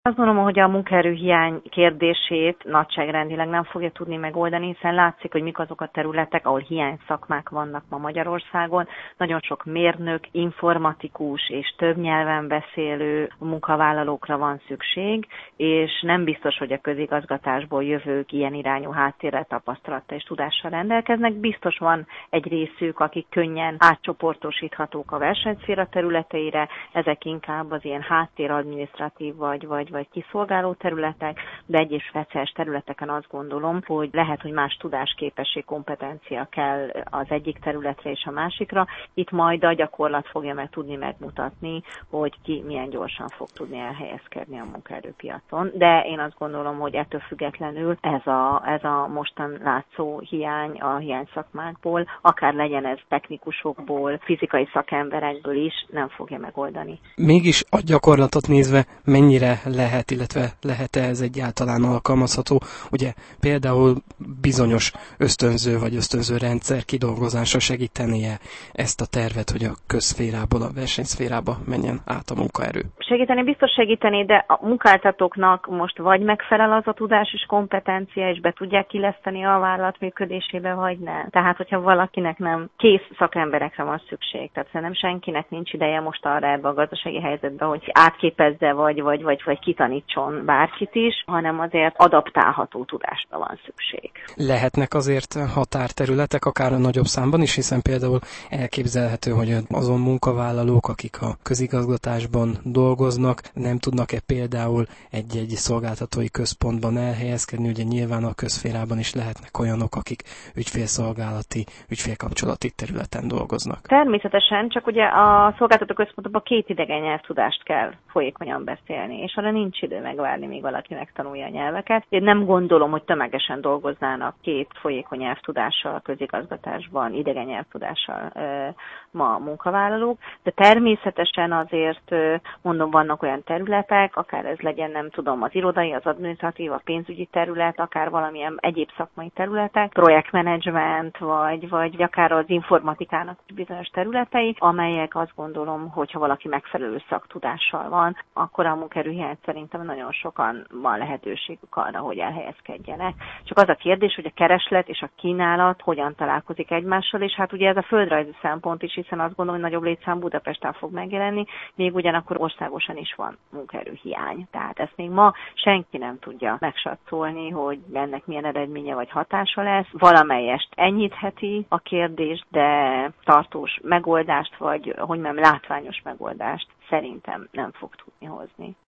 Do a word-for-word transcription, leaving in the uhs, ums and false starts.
Azt gondolom, hogy a munkaerőhiány kérdését nagyságrendileg nem fogja tudni megoldani, hiszen látszik, hogy mik azok a területek, ahol hiány szakmák vannak ma Magyarországon. Nagyon sok mérnök, informatikus és több nyelven beszélő munkavállalókra van szükség, és nem biztos, hogy a közigazgatásból jövők ilyen irányú háttérrel, tapasztalattal és tudással rendelkeznek. Biztos van egy részük, akik könnyen átcsoportosíthatók a versenyszféra területeire, ezek inkább az ilyen háttéradminisztratív vagy, vagy vagy kiszolgáló területek, de egyes speciális területeken azt gondolom, hogy lehet, hogy más tudásképesség, kompetencia kell az egyik területre és a másikra. Itt majd a gyakorlat fogja meg tudni megmutatni, hogy ki milyen gyorsan fog tudni elhelyezkedni a munkaerőpiacon. De én azt gondolom, hogy ettől függetlenül ez a, ez a mostan látszó hiány a hiány szakmákból, akár legyen ez technikusokból, fizikai szakemberekből is, nem fogja megoldani. Mégis a gyakorlatot nézve mennyire lehet, illetve lehet-e ez egyáltalán alkalmazható? Ugye például bizonyos ösztönző vagy ösztönző rendszer kidolgozása segítenie ezt a tervet, hogy a közszférából a versenyszférába menjen át a munkaerő? Segíteni biztos segíteni, de a munkáltatóknak most vagy megfelel az a tudás és kompetencia, és be tudják illeszteni a vállalat működésébe, vagy nem. Tehát, hogyha valakinek nem kész szakemberekre van szükség, tehát szerintem senkinek nincs ideje most arra ebbe a gazdasági helyzetbe, hogy átképezze, vagy, vagy, vagy, vagy kitanítson bárkit is, hanem azért adaptálható tudásra van szükség. Lehetnek azért határterületek, akár a nagyobb számban is, hiszen például elképzelhető, hogy azon munkavállalók, akik a közigazgatásban dolgoznak, nem tudnak-e például egy-egy szolgáltatói központban elhelyezkedni, ugye nyilván a közszférában is lehetnek olyanok, akik ügyfélszolgálati, ügyfélkapcsolati területen dolgoznak. Természetesen, csak ugye a szolgáltató központokban két idegen nyelvtudást kell folyékonyan beszélni, és arra nincs idő megvárni, míg valaki megtanulja a nyelveket. Én nem gondolom, hogy tömegesen dolgoznának két folyékony nyelvtudással a közigazgatásban, idegen nyelvtudással ma a munkavállalók, de természetesen azért mondom, vannak olyan területek, akár ez legyen, nem tudom, az irodai, az adminisztratív, a pénzügyi terület, akár valamilyen egyéb szakmai területek, projektmenedzsment, vagy, vagy akár az informatikának bizonyos területei, amelyek azt gondolom, hogyha valaki megfelelő szaktudással van, akkor a munkaerőhiány szerintem nagyon sokan van lehetőségük arra, hogy elhelyezkedjenek. Csak az a kérdés, hogy a kereslet és a kínálat hogyan találkozik egymással, és hát ugye ez a földrajzi szempont is, hiszen azt gondolom, hogy nagyobb létszám Budapesten fog megjelenni, még ugyanakkor országosan is van munkaerőhiány. Tehát ezt még ma senki nem tudja megsatszolni, hogy ennek milyen eredménye vagy hatása lesz. Valamelyest enyhítheti a kérdést, de tartós megoldást, vagy hogy nem látványos megoldást szerintem nem fog tudni hozni.